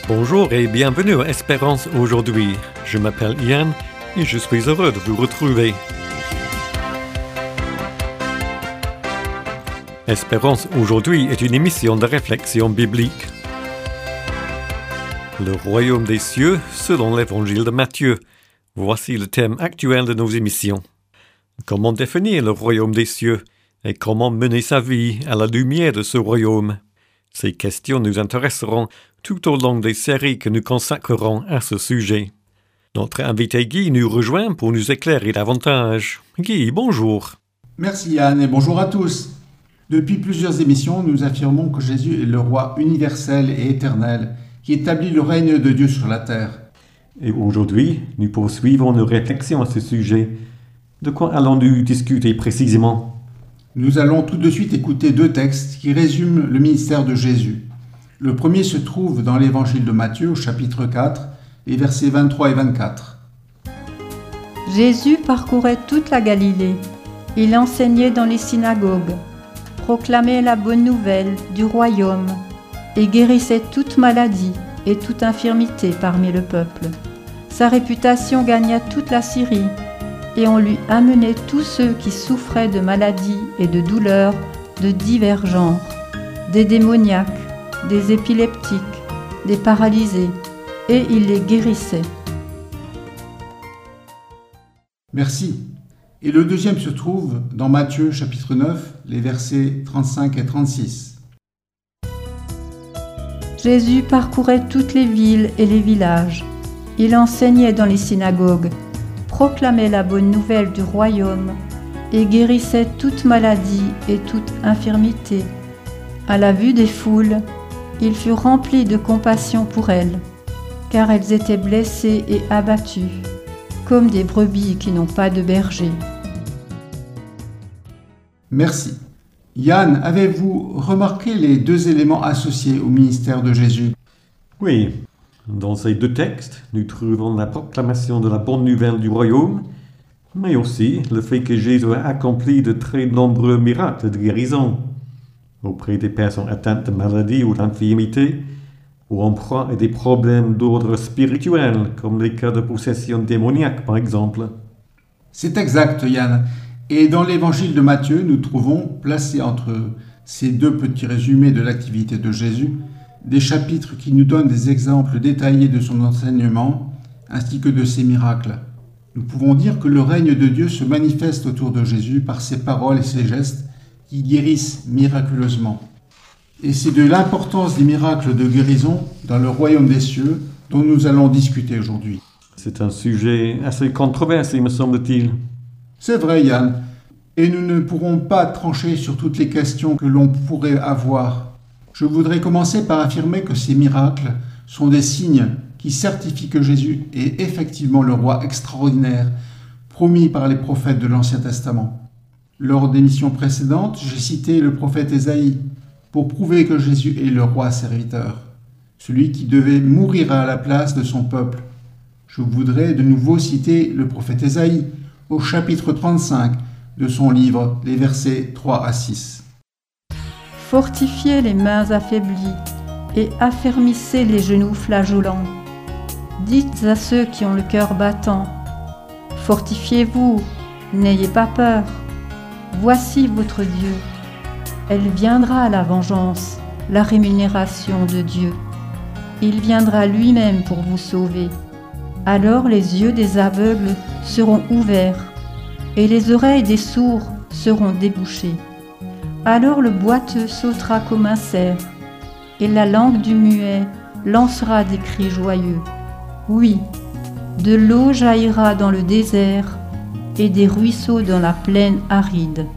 Bonjour et bienvenue à Espérance aujourd'hui. Je m'appelle Yann et je suis heureux de vous retrouver. Espérance aujourd'hui est une émission de réflexion biblique. Le royaume des cieux selon l'évangile de Matthieu. Voici le thème actuel de nos émissions. Comment définir le royaume des cieux et comment mener sa vie à la lumière de ce royaume? Ces questions nous intéresseront tout au long des séries que nous consacrerons à ce sujet. Notre invité Guy nous rejoint pour nous éclairer davantage. Guy, bonjour. Merci Yann et bonjour à tous. Depuis plusieurs émissions, nous affirmons que Jésus est le roi universel et éternel qui établit le règne de Dieu sur la terre. Et aujourd'hui, nous poursuivons nos réflexions à ce sujet. De quoi allons-nous discuter précisément? Nous allons tout de suite écouter deux textes qui résument le ministère de Jésus. Le premier se trouve dans l'évangile de Matthieu au chapitre 4, les versets 23 et 24. Jésus parcourait toute la Galilée. Il enseignait dans les synagogues, proclamait la bonne nouvelle du royaume et guérissait toute maladie et toute infirmité parmi le peuple. Sa réputation gagna toute la Syrie et on lui amenait tous ceux qui souffraient de maladies et de douleurs de divers genres, des démoniaques, des épileptiques, des paralysés, et il les guérissait. Merci. Et le deuxième se trouve dans Matthieu chapitre 9, les versets 35 et 36. Jésus parcourait toutes les villes et les villages. Il enseignait dans les synagogues, proclamait la bonne nouvelle du royaume et guérissait toute maladie et toute infirmité. À la vue des foules, il fut rempli de compassion pour elles, car elles étaient blessées et abattues, comme des brebis qui n'ont pas de berger. Merci. Yann, avez-vous remarqué les deux éléments associés au ministère de Jésus? Oui. Dans ces deux textes, nous trouvons la proclamation de la bonne nouvelle du royaume, mais aussi le fait que Jésus a accompli de très nombreux miracles de guérison auprès des personnes atteintes de maladies ou d'infirmité, ou en proie à des problèmes d'ordre spirituel, comme les cas de possession démoniaque par exemple. C'est exact, Yann. Et dans l'évangile de Matthieu, nous trouvons, placés entre ces deux petits résumés de l'activité de Jésus, des chapitres qui nous donnent des exemples détaillés de son enseignement, ainsi que de ses miracles. Nous pouvons dire que le règne de Dieu se manifeste autour de Jésus par ses paroles et ses gestes qui guérissent miraculeusement. Et c'est de l'importance des miracles de guérison dans le royaume des cieux dont nous allons discuter aujourd'hui. C'est un sujet assez controversé, me semble-t-il. C'est vrai, Yann. Et nous ne pourrons pas trancher sur toutes les questions que l'on pourrait avoir. Je voudrais commencer par affirmer que ces miracles sont des signes qui certifient que Jésus est effectivement le roi extraordinaire promis par les prophètes de l'Ancien Testament. Lors d'émissions précédentes, j'ai cité le prophète Ésaïe pour prouver que Jésus est le roi serviteur, celui qui devait mourir à la place de son peuple. Je voudrais de nouveau citer le prophète Ésaïe au chapitre 35 de son livre, les versets 3 à 6. Fortifiez les mains affaiblies et affermissez les genoux flageolants. Dites à ceux qui ont le cœur battant, fortifiez-vous, n'ayez pas peur. Voici votre Dieu. Elle viendra la vengeance, la rémunération de Dieu. Il viendra lui-même pour vous sauver. Alors les yeux des aveugles seront ouverts et les oreilles des sourds seront débouchées. Alors le boiteux sautera comme un cerf, et la langue du muet lancera des cris joyeux. Oui, de l'eau jaillira dans le désert, et des ruisseaux dans la plaine aride.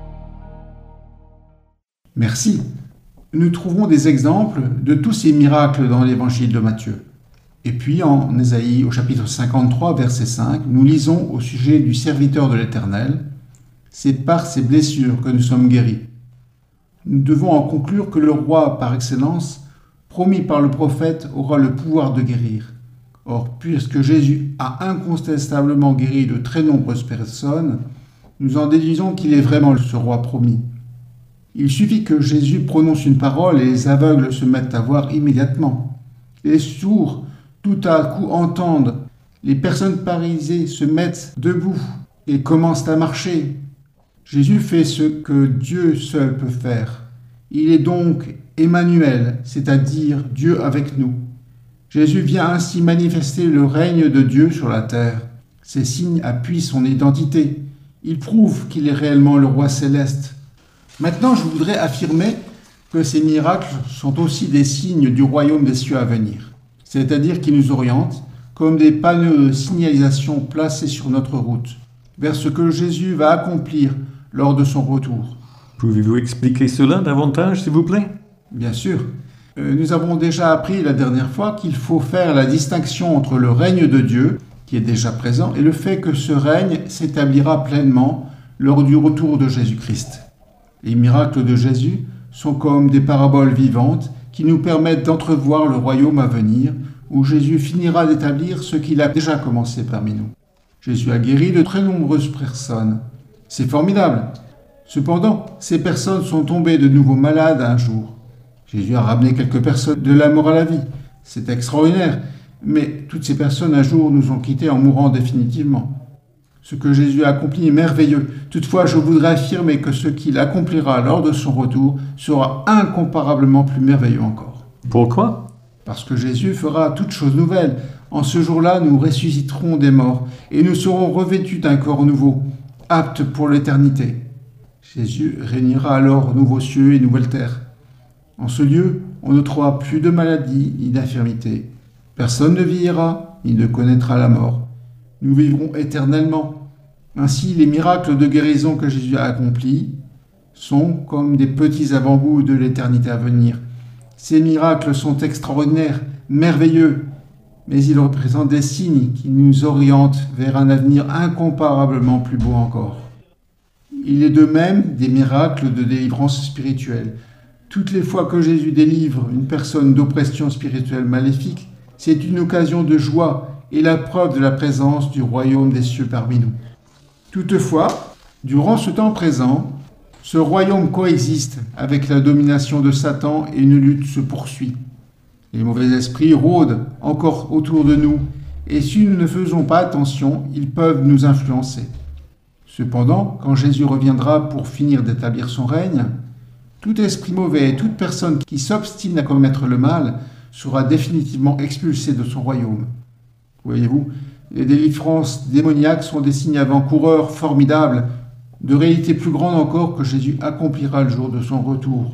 Merci. Nous trouvons des exemples de tous ces miracles dans l'évangile de Matthieu. Et puis en Ésaïe au chapitre 53, verset 5, nous lisons au sujet du serviteur de l'Éternel, « C'est par ses blessures que nous sommes guéris ». Nous devons en conclure que le roi par excellence, promis par le prophète, aura le pouvoir de guérir. Or, puisque Jésus a incontestablement guéri de très nombreuses personnes, nous en déduisons qu'il est vraiment ce roi promis. Il suffit que Jésus prononce une parole et les aveugles se mettent à voir immédiatement. Les sourds, tout à coup, entendent. Les personnes paralysées se mettent debout et commencent à marcher. Jésus fait ce que Dieu seul peut faire. Il est donc Emmanuel, c'est-à-dire Dieu avec nous. Jésus vient ainsi manifester le règne de Dieu sur la terre. Ces signes appuient son identité. Ils prouvent qu'il est réellement le roi céleste. Maintenant, je voudrais affirmer que ces miracles sont aussi des signes du royaume des cieux à venir, c'est-à-dire qu'ils nous orientent comme des panneaux de signalisation placés sur notre route, vers ce que Jésus va accomplir lors de son retour. Pouvez-vous expliquer cela davantage, s'il vous plaît? Bien sûr. Nous avons déjà appris la dernière fois qu'il faut faire la distinction entre le règne de Dieu, qui est déjà présent, et le fait que ce règne s'établira pleinement lors du retour de Jésus-Christ. Les miracles de Jésus sont comme des paraboles vivantes qui nous permettent d'entrevoir le royaume à venir, où Jésus finira d'établir ce qu'il a déjà commencé parmi nous. Jésus a guéri de très nombreuses personnes. C'est formidable. Cependant, ces personnes sont tombées de nouveau malades un jour. Jésus a ramené quelques personnes de la mort à la vie. C'est extraordinaire. Mais toutes ces personnes un jour nous ont quittés en mourant définitivement. Ce que Jésus a accompli est merveilleux. Toutefois, je voudrais affirmer que ce qu'il accomplira lors de son retour sera incomparablement plus merveilleux encore. Pourquoi? Parce que Jésus fera toutes choses nouvelles. En ce jour-là, nous ressusciterons des morts et nous serons revêtus d'un corps nouveau, apte pour l'éternité. Jésus régnera alors nouveaux cieux et nouvelle terre. En ce lieu, on ne trouvera plus de maladie ni d'infirmité. Personne ne vieillira ni ne connaîtra la mort. Nous vivrons éternellement. Ainsi, les miracles de guérison que Jésus a accomplis sont comme des petits avant-goûts de l'éternité à venir. Ces miracles sont extraordinaires, merveilleux, mais ils représentent des signes qui nous orientent vers un avenir incomparablement plus beau encore. Il est de même des miracles de délivrance spirituelle. Toutes les fois que Jésus délivre une personne d'oppression spirituelle maléfique, c'est une occasion de joie et la preuve de la présence du royaume des cieux parmi nous. Toutefois, durant ce temps présent, ce royaume coexiste avec la domination de Satan et une lutte se poursuit. Les mauvais esprits rôdent encore autour de nous et si nous ne faisons pas attention, ils peuvent nous influencer. Cependant, quand Jésus reviendra pour finir d'établir son règne, tout esprit mauvais et toute personne qui s'obstine à commettre le mal sera définitivement expulsé de son royaume. Voyez-vous, les délivrances démoniaques sont des signes avant-coureurs formidables, de réalité plus grande encore que Jésus accomplira le jour de son retour.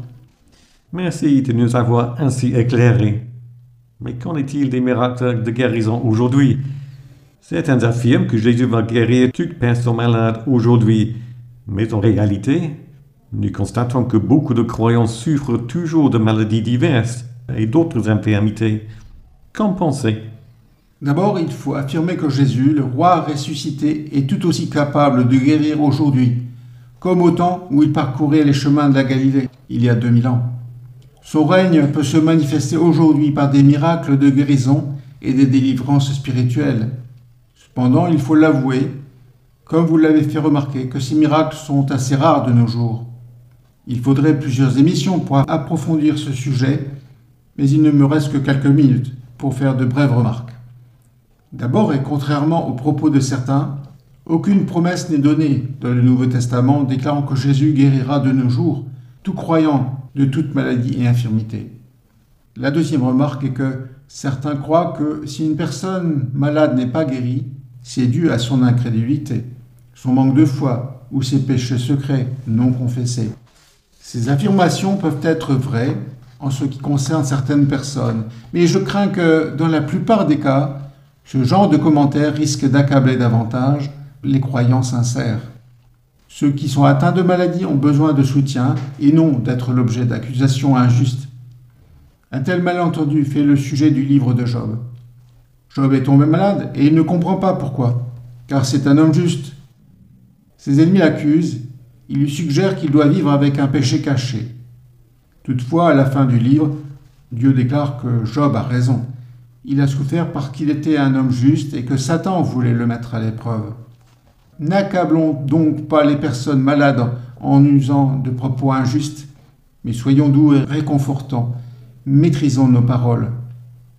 Merci de nous avoir ainsi éclairés. Mais qu'en est-il des miracles de guérison aujourd'hui? Certains affirment que Jésus va guérir toute personne malade aujourd'hui, mais en réalité, nous constatons que beaucoup de croyants souffrent toujours de maladies diverses et d'autres infirmités. Qu'en pensez? D'abord, il faut affirmer que Jésus, le roi ressuscité, est tout aussi capable de guérir aujourd'hui, comme au temps où il parcourait les chemins de la Galilée, il y a 2000 ans. Son règne peut se manifester aujourd'hui par des miracles de guérison et des délivrances spirituelles. Cependant, il faut l'avouer, comme vous l'avez fait remarquer, que ces miracles sont assez rares de nos jours. Il faudrait plusieurs émissions pour approfondir ce sujet, mais il ne me reste que quelques minutes pour faire de brèves remarques. D'abord, et contrairement aux propos de certains, aucune promesse n'est donnée dans le Nouveau Testament déclarant que Jésus guérira de nos jours tout croyant de toute maladie et infirmité. La deuxième remarque est que certains croient que si une personne malade n'est pas guérie, c'est dû à son incrédulité, son manque de foi ou ses péchés secrets non confessés. Ces affirmations peuvent être vraies en ce qui concerne certaines personnes, mais je crains que dans la plupart des cas, ce genre de commentaires risque d'accabler davantage les croyants sincères. Ceux qui sont atteints de maladie ont besoin de soutien et non d'être l'objet d'accusations injustes. Un tel malentendu fait le sujet du livre de Job. Job est tombé malade et il ne comprend pas pourquoi, car c'est un homme juste. Ses ennemis l'accusent, ils lui suggèrent qu'il doit vivre avec un péché caché. Toutefois, à la fin du livre, Dieu déclare que Job a raison. Il a souffert parce qu'il était un homme juste et que Satan voulait le mettre à l'épreuve. N'accablons donc pas les personnes malades en usant de propos injustes, mais soyons doux et réconfortants, maîtrisons nos paroles.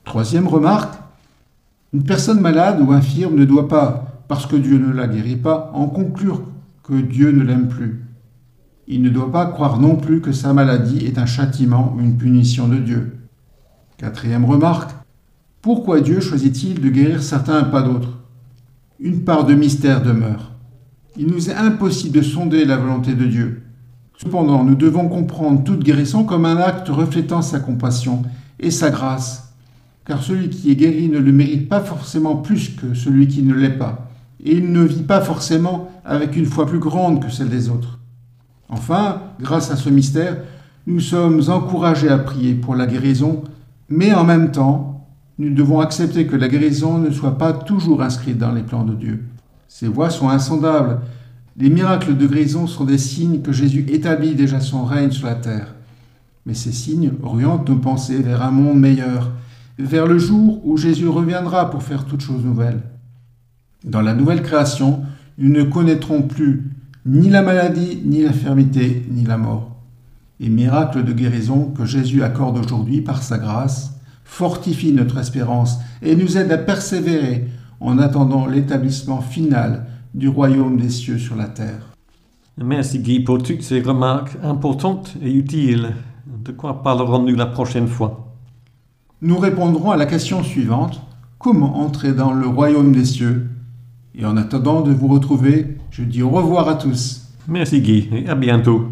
Troisième remarque, une personne malade ou infirme ne doit pas, parce que Dieu ne la guérit pas, en conclure que Dieu ne l'aime plus. Il ne doit pas croire non plus que sa maladie est un châtiment ou une punition de Dieu. Quatrième remarque, pourquoi Dieu choisit-il de guérir certains et pas d'autres? Une part de mystère demeure. Il nous est impossible de sonder la volonté de Dieu. Cependant, nous devons comprendre toute guérison comme un acte reflétant sa compassion et sa grâce, car celui qui est guéri ne le mérite pas forcément plus que celui qui ne l'est pas, et il ne vit pas forcément avec une foi plus grande que celle des autres. Enfin, grâce à ce mystère, nous sommes encouragés à prier pour la guérison, mais en même temps, nous devons accepter que la guérison ne soit pas toujours inscrite dans les plans de Dieu. Ces voies sont insondables. Les miracles de guérison sont des signes que Jésus établit déjà son règne sur la terre. Mais ces signes orientent nos pensées vers un monde meilleur, vers le jour où Jésus reviendra pour faire toutes choses nouvelles. Dans la nouvelle création, nous ne connaîtrons plus ni la maladie, ni l'infirmité, ni la mort. Les miracles de guérison que Jésus accorde aujourd'hui par sa grâce fortifient notre espérance et nous aident à persévérer en attendant l'établissement final du royaume des cieux sur la terre. Merci Guy pour toutes ces remarques importantes et utiles. De quoi parlerons-nous la prochaine fois? Nous répondrons à la question suivante: comment entrer dans le royaume des cieux? Et en attendant de vous retrouver, je dis au revoir à tous. Merci Guy et à bientôt.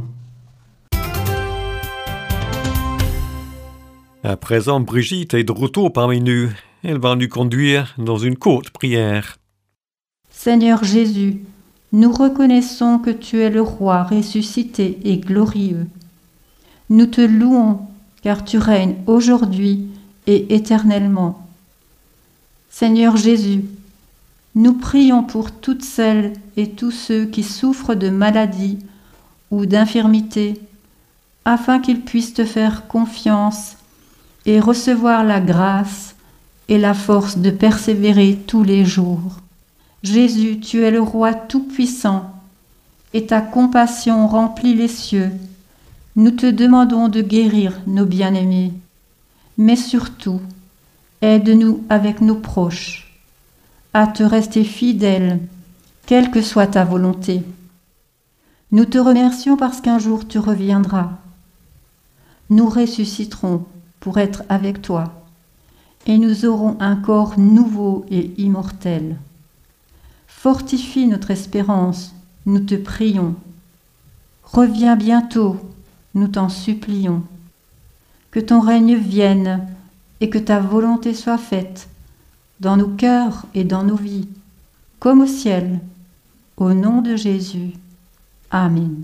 À présent, Brigitte est de retour parmi nous. Elle va nous conduire dans une courte prière. Seigneur Jésus, nous reconnaissons que tu es le roi ressuscité et glorieux. Nous te louons car tu règnes aujourd'hui et éternellement. Seigneur Jésus, nous prions pour toutes celles et tous ceux qui souffrent de maladies ou d'infirmités, afin qu'ils puissent te faire confiance et recevoir la grâce et la force de persévérer tous les jours. Jésus, tu es le roi tout-puissant, et ta compassion remplit les cieux. Nous te demandons de guérir nos bien-aimés, mais surtout, aide-nous avec nos proches à te rester fidèles, quelle que soit ta volonté. Nous te remercions parce qu'un jour tu reviendras. Nous ressusciterons pour être avec toi, et nous aurons un corps nouveau et immortel. Fortifie notre espérance, nous te prions. Reviens bientôt, nous t'en supplions. Que ton règne vienne et que ta volonté soit faite, dans nos cœurs et dans nos vies, comme au ciel, au nom de Jésus. Amen.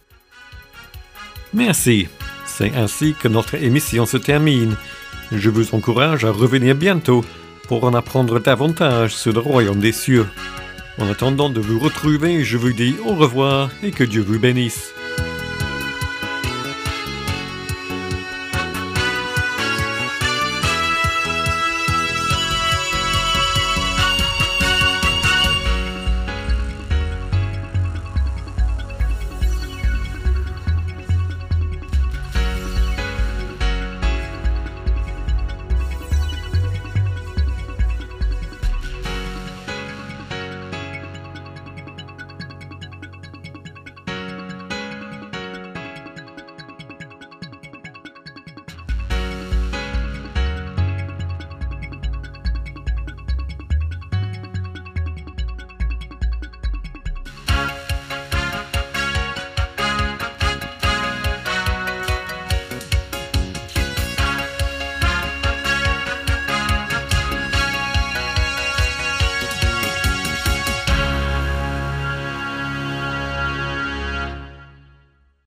Merci. C'est ainsi que notre émission se termine. Je vous encourage à revenir bientôt pour en apprendre davantage sur le royaume des cieux. En attendant de vous retrouver, je vous dis au revoir et que Dieu vous bénisse.